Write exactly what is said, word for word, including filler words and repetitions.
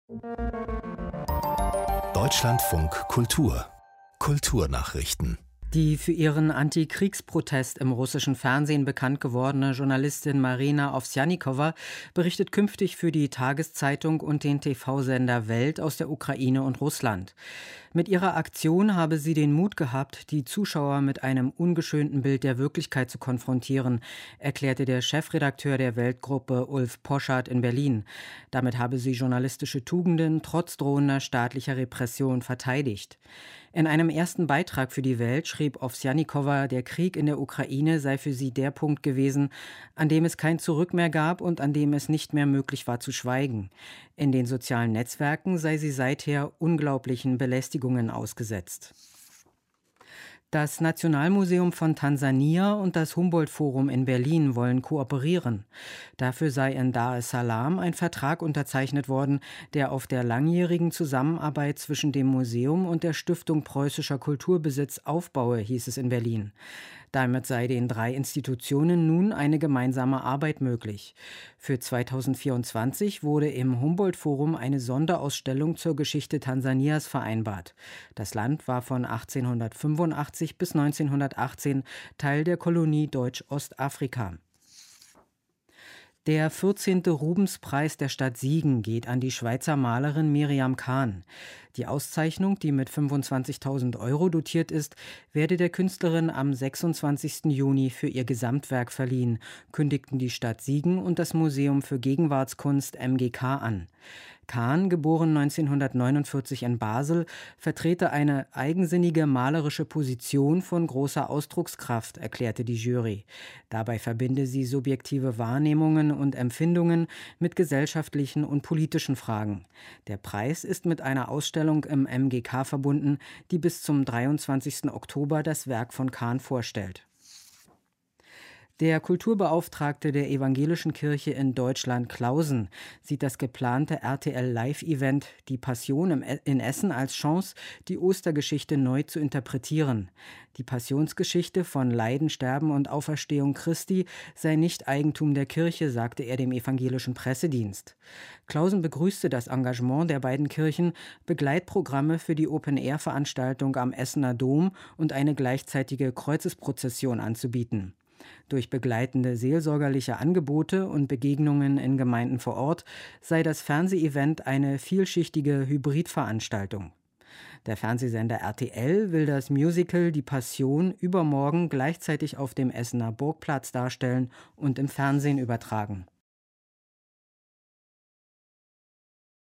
Deutschlandfunk Kultur Kulturnachrichten. Die für ihren Antikriegsprotest im russischen Fernsehen bekannt gewordene Journalistin Marina Owsjannikowa berichtet künftig für die Tageszeitung und den T V-Sender Welt aus der Ukraine und Russland. Mit ihrer Aktion habe sie den Mut gehabt, die Zuschauer mit einem ungeschönten Bild der Wirklichkeit zu konfrontieren, erklärte der Chefredakteur der Weltgruppe Ulf Poschardt in Berlin. Damit habe sie journalistische Tugenden trotz drohender staatlicher Repression verteidigt. In einem ersten Beitrag für die Welt schrieb Owsjannikowa, der Krieg in der Ukraine sei für sie der Punkt gewesen, an dem es kein Zurück mehr gab und an dem es nicht mehr möglich war zu schweigen. In den sozialen Netzwerken sei sie seither unglaublichen Belästigungen ausgesetzt. Das Nationalmuseum von Tansania und das Humboldt-Forum in Berlin wollen kooperieren. Dafür sei in Dar es Salaam ein Vertrag unterzeichnet worden, der auf der langjährigen Zusammenarbeit zwischen dem Museum und der Stiftung Preußischer Kulturbesitz aufbaue, hieß es in Berlin. Damit sei den drei Institutionen nun eine gemeinsame Arbeit möglich. Für zweitausendvierundzwanzig wurde im Humboldt-Forum eine Sonderausstellung zur Geschichte Tansanias vereinbart. Das Land war von achtzehnhundertfünfundachtzig bis neunzehnhundertachtzehn Teil der Kolonie Deutsch-Ostafrika. Der vierzehnte Rubenspreis der Stadt Siegen geht an die Schweizer Malerin Miriam Kahn. Die Auszeichnung, die mit fünfundzwanzigtausend Euro dotiert ist, werde der Künstlerin am sechsundzwanzigsten Juni für ihr Gesamtwerk verliehen, kündigten die Stadt Siegen und das Museum für Gegenwartskunst M G K an. Kahn, geboren neunzehnhundertneunundvierzig in Basel, vertrete eine eigensinnige malerische Position von großer Ausdruckskraft, erklärte die Jury. Dabei verbinde sie subjektive Wahrnehmungen und Empfindungen mit gesellschaftlichen und politischen Fragen. Der Preis ist mit einer Ausstellung im M G K verbunden, die bis zum dreiundzwanzigsten Oktober das Werk von Kahn vorstellt. Der Kulturbeauftragte der Evangelischen Kirche in Deutschland, Clausen, sieht das geplante R T L-Live-Event Die Passion in Essen als Chance, die Ostergeschichte neu zu interpretieren. Die Passionsgeschichte von Leiden, Sterben und Auferstehung Christi sei nicht Eigentum der Kirche, sagte er dem evangelischen Pressedienst. Clausen begrüßte das Engagement der beiden Kirchen, Begleitprogramme für die Open-Air-Veranstaltung am Essener Dom und eine gleichzeitige Kreuzesprozession anzubieten. Durch begleitende seelsorgerliche Angebote und Begegnungen in Gemeinden vor Ort sei das Fernsehevent eine vielschichtige Hybridveranstaltung. Der Fernsehsender R T L will das Musical Die Passion übermorgen gleichzeitig auf dem Essener Burgplatz darstellen und im Fernsehen übertragen.